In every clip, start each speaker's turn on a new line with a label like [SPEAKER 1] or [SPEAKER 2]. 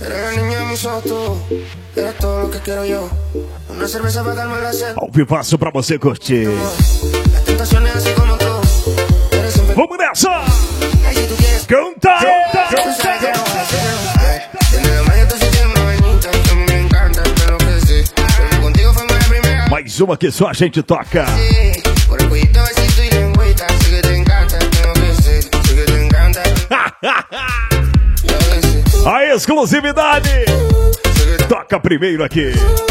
[SPEAKER 1] Ao vivaço pra você curtir. Vamos nessa! Canta! Mais uma que só a gente toca. A exclusividade toca primeiro aqui.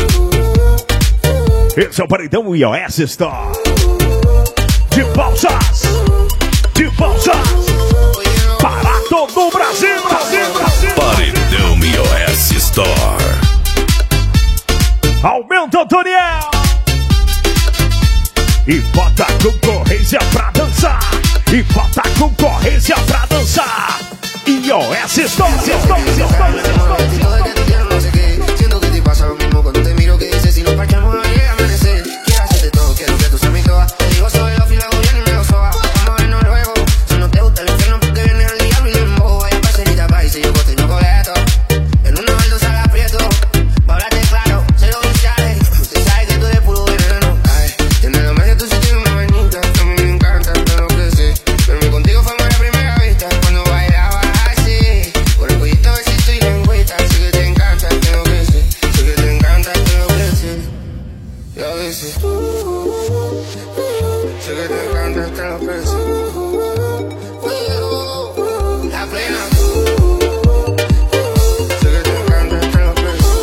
[SPEAKER 1] Esse é o Paredão iOS Store. De pausas para todo o Brasil.
[SPEAKER 2] Paredão iOS Store.
[SPEAKER 1] Aumenta, Antoniel. E bota a concorrência pra dançar. iOS Store.
[SPEAKER 3] Siento que te pasa lo mismo cuando te miro, que dices si nos parchamos no llega a amanecer. Quiero hacerte todo, quiero que tú seas mi toa. Te digo soy la fila, gobierno y me lo soba. Vamos a vernos luego, si no te gusta el infierno porque vienes al diablo y le embobo. Vaya parcerita pa' y si yo costo y no coleto. En una baldosa la aprieto, pa' hablarte claro, cero viciales. Usted sabe que tú eres puro veneno. Ay, tienes los medios, tú sí tienes una vainita. A mí me encanta, te lo que sé. Verme contigo fue amor a primera vista. Cuando bailaba así, por el cuellito, besito y lengüita. Sé que te encanta, tengo que ser. Sé que te encanta, tengo que ser. Y a veces sé que te encanta, tengo que ser. La plena. Sé que te encanta, tengo que ser.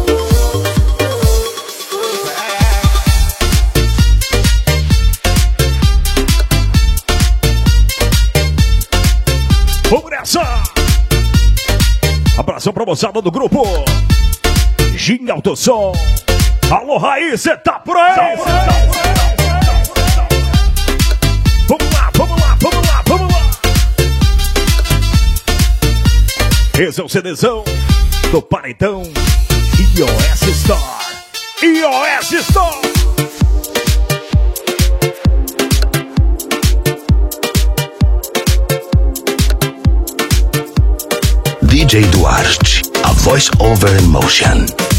[SPEAKER 1] Vamos nessa! Abração pra moçada do grupo Gin Alto Som. Alô, Raiz, cê tá por aí? Vamos lá. Esse é o CDzão do Paredão iOS Store.
[SPEAKER 2] DJ Duarte, a voice over emotion.